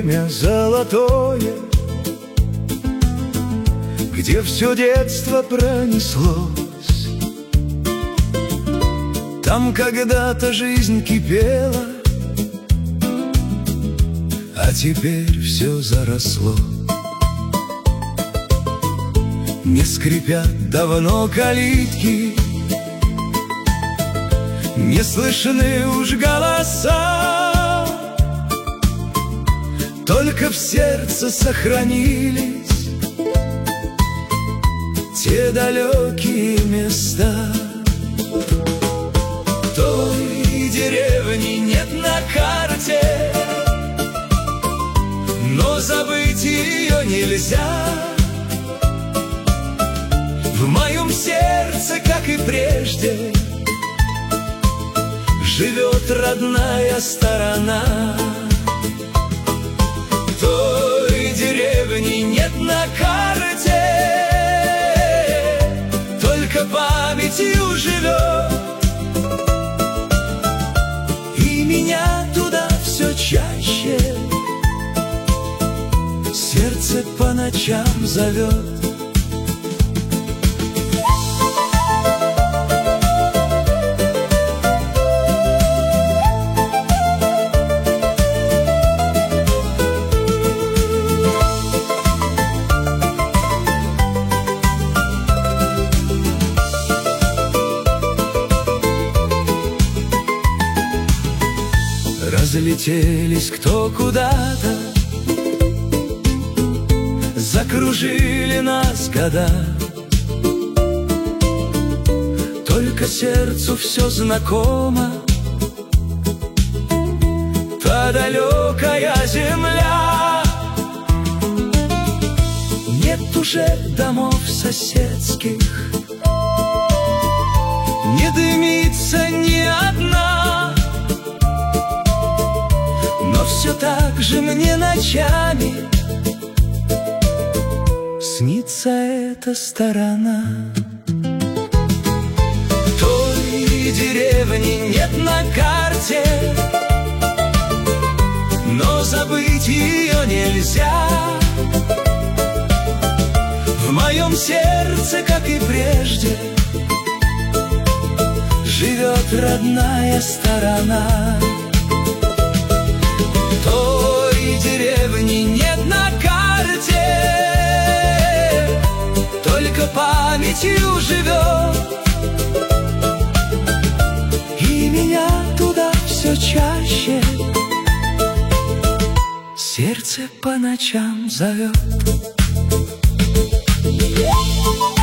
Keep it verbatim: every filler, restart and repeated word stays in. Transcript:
время золотое, где все детство пронеслось. Там когда-то жизнь кипела, а теперь все заросло. Не скрипят давно калитки, не слышны уж голоса, только в сердце сохранились те далекие места. Той деревни нет на карте, но забыть ее нельзя. В моем сердце, как и прежде, живет родная сторона. Той деревни нет на карте, только памятью живет. И меня туда все чаще сердце по ночам зовет. Разлетелись кто куда-то, закружили нас года. Только сердцу все знакомо, та далекая земля. Нет уже домов соседских, не дымится ни одна, но все так же мне ночами снится эта сторона. Той деревни нет на карте, но забыть ее нельзя. В моем сердце, как и прежде, живет родная сторона. Той деревни нет на карте, только памятью живет. И меня туда все чаще сердце по ночам зовет.